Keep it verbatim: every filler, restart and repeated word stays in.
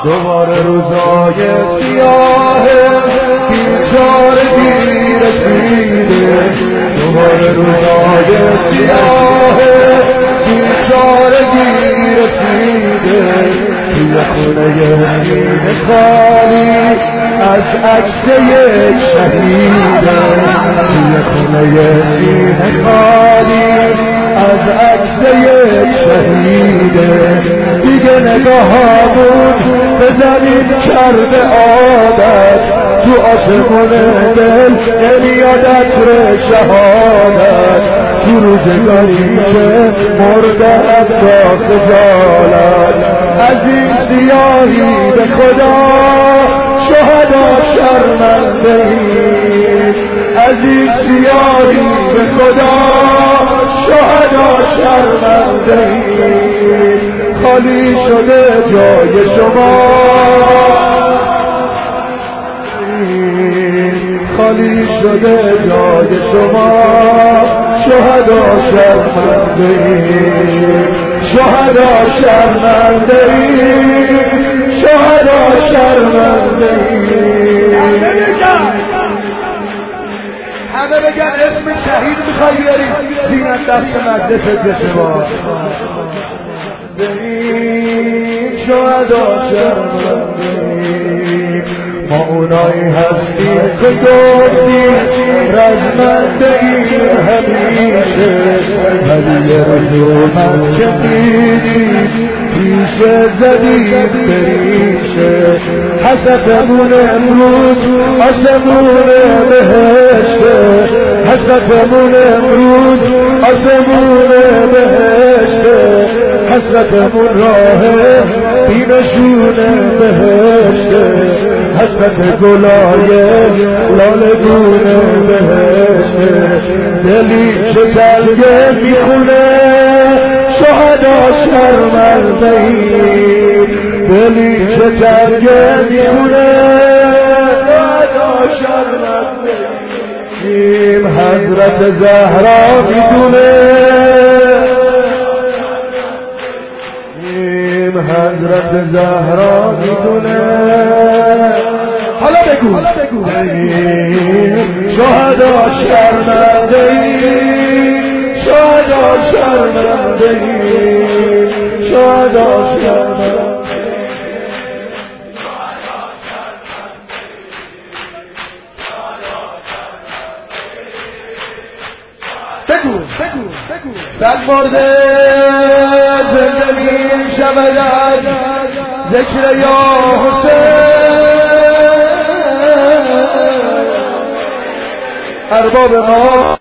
دوباره روزای سیاه بیچارگی رسیده، دوباره روزای سیاه بیچارگی رسیده، توی خونه سینه خالی از عکس یک شهیده، توی خونه سینه خالی از عکس یک شهیده، دیگه نگاهامون به زمین کرده عادت، تو آسمون دل نمیاد عطر شهادت، تو روزگاری که مردم با خجالت، از این سیاهی به خدا شهدا شرمنده ای، از این سیاهی به خدا شهدا شرمنده ای، خالی شده جای شما، خالی شده جای شما، شهدا شرمنده ای، شهدا شرمنده ای، شهدا شرمنده ای. همه بگن اسم شهید میخوای بیاری زینت دست مجلس بشوا، شهدا شرمنده ای، ما اونایی هستیم که گفتی رزمنده ای همیشه، ولی یه رزومت که دیدی پیشه زدی بریشه، حسفمون امروز آسمون بهشته، حسفمون امروز آسمون بهشته، حسرتمون راه بیمشون بهشته، حسرت گلای لالگون بهشته، دلی که تلگه میخونه شهدا شرمنده ای، دلی که تلگه میخونه شهدا شرمنده ای، حضرت زهرا میدونه، حضرت زهرا میدونه، حالا بگو شهدا شرمنده ای، شهدا شرمنده ای، شهدا شرمنده بگو بگو بگو صد مرده زندگی شود ذکر یا حسین، ارباب ما